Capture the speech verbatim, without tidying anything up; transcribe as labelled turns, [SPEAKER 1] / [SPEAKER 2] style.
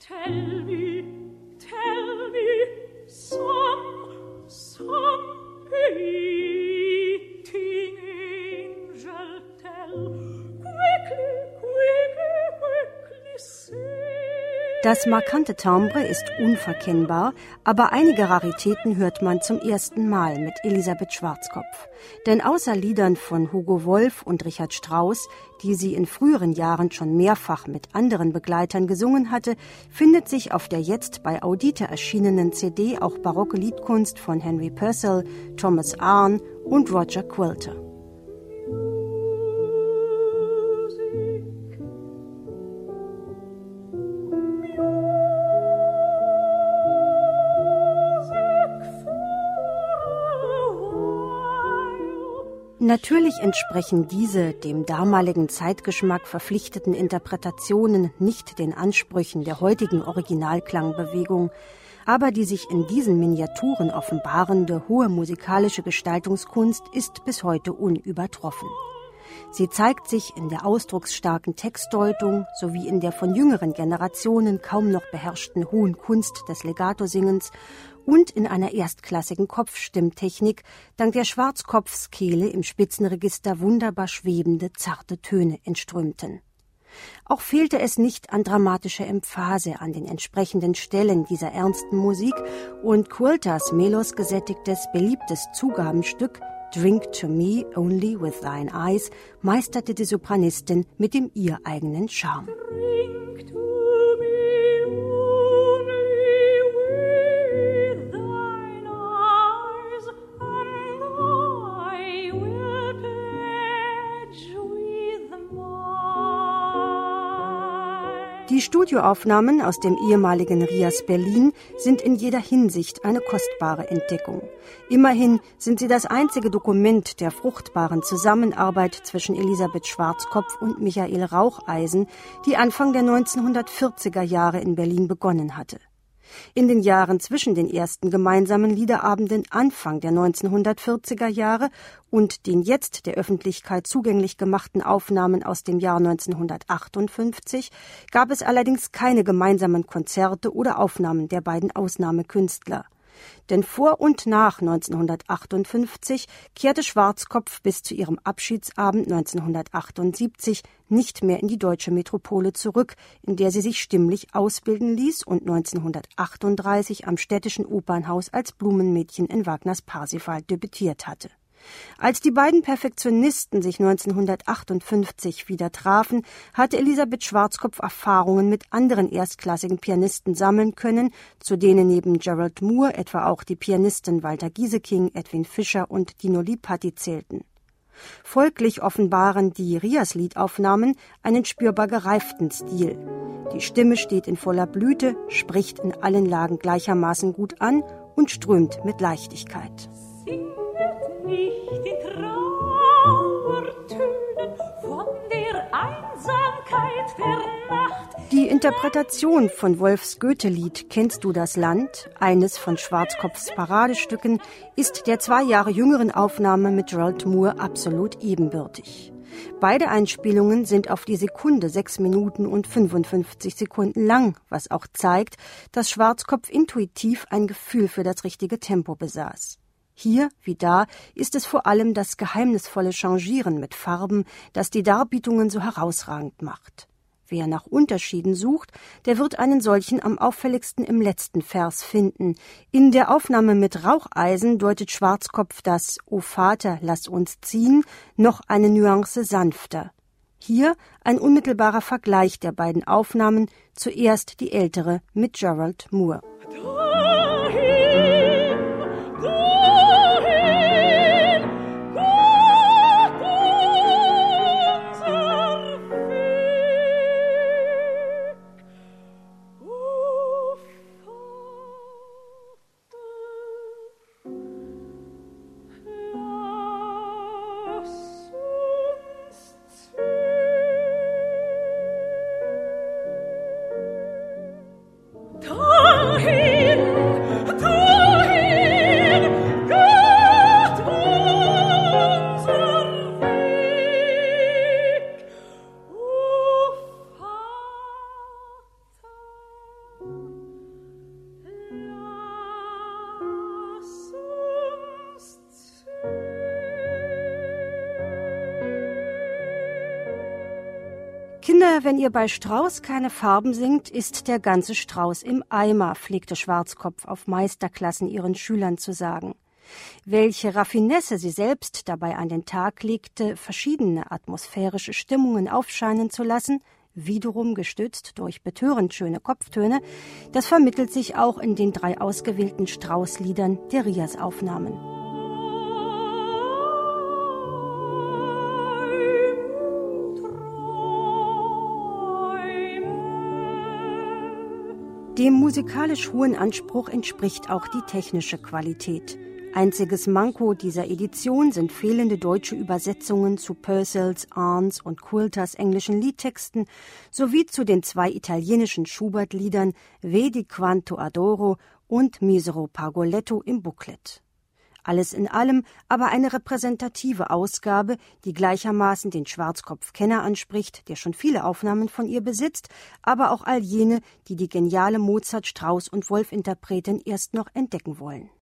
[SPEAKER 1] Tell me, tell me some, some eating angel, tell, quickly, quickly, quickly say.
[SPEAKER 2] Das markante Timbre ist unverkennbar, aber einige Raritäten hört man zum ersten Mal mit Elisabeth Schwarzkopf. Denn außer Liedern von Hugo Wolf und Richard Strauss, die sie in früheren Jahren schon mehrfach mit anderen Begleitern gesungen hatte, findet sich auf der jetzt bei Audite erschienenen C D auch barocke Liedkunst von Henry Purcell, Thomas Arne und Roger Quilter. Natürlich entsprechen diese dem damaligen Zeitgeschmack verpflichteten Interpretationen nicht den Ansprüchen der heutigen Originalklangbewegung, aber die sich in diesen Miniaturen offenbarende hohe musikalische Gestaltungskunst ist bis heute unübertroffen. Sie zeigt sich in der ausdrucksstarken Textdeutung sowie in der von jüngeren Generationen kaum noch beherrschten hohen Kunst des Legato-Singens und in einer erstklassigen Kopfstimmtechnik, dank der Schwarzkopfs-Kehle im Spitzenregister wunderbar schwebende, zarte Töne entströmten. Auch fehlte es nicht an dramatischer Emphase an den entsprechenden Stellen dieser ernsten Musik und Quilters melos gesättigtes, beliebtes Zugabenstück Drink to me only with thine eyes meisterte die Sopranistin mit dem ihr eigenen Charme.
[SPEAKER 1] Drink to me only with thine eyes, and I will pledge with mine.
[SPEAKER 2] Die Studioaufnahmen aus dem ehemaligen Rias Berlin sind in jeder Hinsicht eine kostbare Entdeckung. Immerhin sind sie das einzige Dokument der fruchtbaren Zusammenarbeit zwischen Elisabeth Schwarzkopf und Michael Raucheisen, die Anfang der neunzehnhundertvierziger Jahre in Berlin begonnen hatte. In den Jahren zwischen den ersten gemeinsamen Liederabenden Anfang der neunzehnhundertvierziger Jahre und den jetzt der Öffentlichkeit zugänglich gemachten Aufnahmen aus dem Jahr neunzehnhundertachtundfünfzig gab es allerdings keine gemeinsamen Konzerte oder Aufnahmen der beiden Ausnahmekünstler. Denn vor und nach neunzehnhundertachtundfünfzig kehrte Schwarzkopf bis zu ihrem Abschiedsabend neunzehnhundertachtundsiebzig nicht mehr in die deutsche Metropole zurück, in der sie sich stimmlich ausbilden ließ und neunzehnhundertachtunddreißig am Städtischen Opernhaus als Blumenmädchen in Wagners Parsifal debütiert hatte. Als die beiden Perfektionisten sich neunzehnhundertachtundfünfzig wieder trafen, hatte Elisabeth Schwarzkopf Erfahrungen mit anderen erstklassigen Pianisten sammeln können, zu denen neben Gerald Moore etwa auch die Pianisten Walter Gieseking, Edwin Fischer und Dino Lipaty zählten. Folglich offenbaren die Rias-Liedaufnahmen einen spürbar gereiften Stil. Die Stimme steht in voller Blüte, spricht in allen Lagen gleichermaßen gut an und strömt mit Leichtigkeit.
[SPEAKER 1] Nicht in Trauertönen von der Einsamkeit der Nacht.
[SPEAKER 2] Die Interpretation von Wolfs Goethe-Lied Kennst du das Land, eines von Schwarzkopfs Paradestücken, ist der zwei Jahre jüngeren Aufnahme mit Gerald Moore absolut ebenbürtig. Beide Einspielungen sind auf die Sekunde sechs Minuten und fünfundfünfzig Sekunden lang, was auch zeigt, dass Schwarzkopf intuitiv ein Gefühl für das richtige Tempo besaß. Hier, wie da, ist es vor allem das geheimnisvolle Changieren mit Farben, das die Darbietungen so herausragend macht. Wer nach Unterschieden sucht, der wird einen solchen am auffälligsten im letzten Vers finden. In der Aufnahme mit Raucheisen deutet Schwarzkopf das »O Vater, lass uns ziehen« noch eine Nuance sanfter. Hier ein unmittelbarer Vergleich der beiden Aufnahmen, zuerst die ältere mit Gerald Moore.
[SPEAKER 1] Dahin
[SPEAKER 2] Oder wenn ihr bei Strauß keine Farben singt, ist der ganze Strauß im Eimer, pflegte Schwarzkopf auf Meisterklassen ihren Schülern zu sagen. Welche Raffinesse sie selbst dabei an den Tag legte, verschiedene atmosphärische Stimmungen aufscheinen zu lassen, wiederum gestützt durch betörend schöne Kopftöne, das vermittelt sich auch in den drei ausgewählten Strauß-Liedern der Rias-Aufnahmen. Dem musikalisch hohen Anspruch entspricht auch die technische Qualität. Einziges Manko dieser Edition sind fehlende deutsche Übersetzungen zu Purcells, Arndts und Coulters englischen Liedtexten sowie zu den zwei italienischen Schubert-Liedern Vedi quanto adoro und Misero Pargoletto im Booklet. Alles in allem aber eine repräsentative Ausgabe, die gleichermaßen den Schwarzkopf-Kenner anspricht, der schon viele Aufnahmen von ihr besitzt, aber auch all jene, die die geniale Mozart-, Strauß- und Wolf-Interpretin erst noch entdecken wollen.